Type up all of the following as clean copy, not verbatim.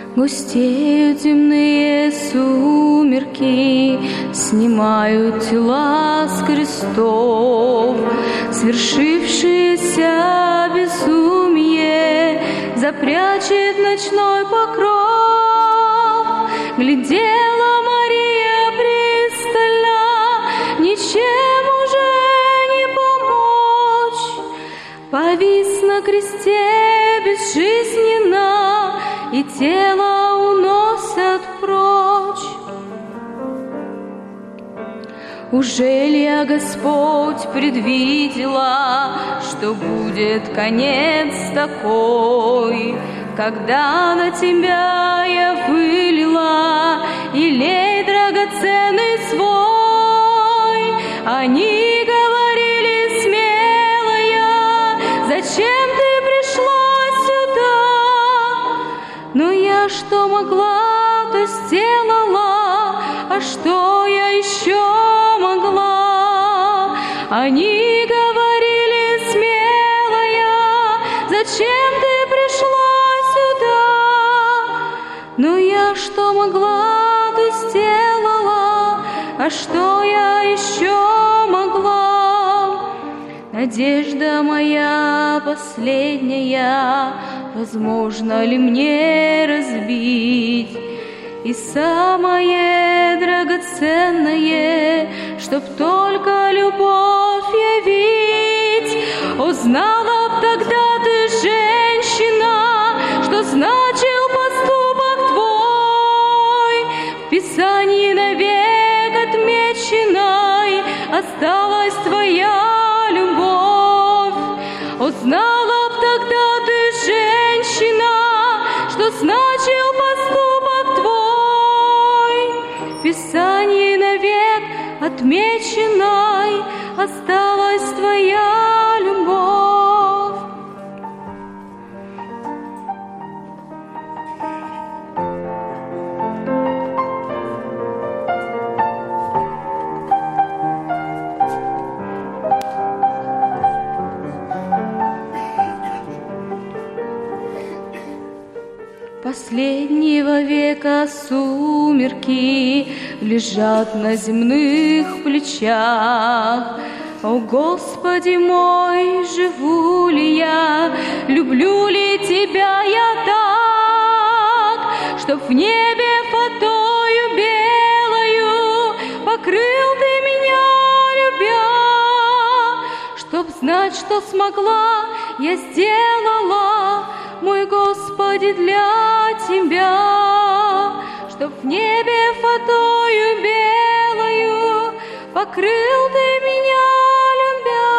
Густеют земные сумерки, снимают тела с крестов. Свершившееся безумие запрячет ночной покров. Глядела Мария пристально, ничем уже не помочь. Повис на кресте безжизненно, и тело уносят прочь. Ужель я, Господь, предвидела, что будет конец такой, когда на Тебя я вылила елей драгоценный свой? Они говорили смелая, зачем ты пришла сюда? Но я что могла, то сделала, а что я еще могла? Они говорили смелая, зачем ты пришла сюда? Но я что могла, то сделала, а что я еще могла? Надежда моя последняя, возможно ли мне разбить и самое драгоценное, чтоб только любовь явить? О, знала б тогда ты, женщина, что значил поступок твой, в Писании навек отмеченной осталась твоя любовь. О, знала б тогда ты, женщина, что значил поступок твой, в Писании навек отмеченной осталась твоя любовь. Последнего века сумерки лежат на земных плечах. О, Господи мой, живу ли я, люблю ли Тебя я так, чтоб в небе фатою белою покрыл Ты меня, любя, чтоб знать, что смогла, я сделала, мой Господи, для Тебя, чтоб в небе фатою белою покрыл Ты меня, любя,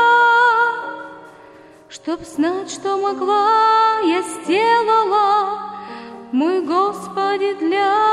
чтоб знать, что могла, я сделала, мой Господи, для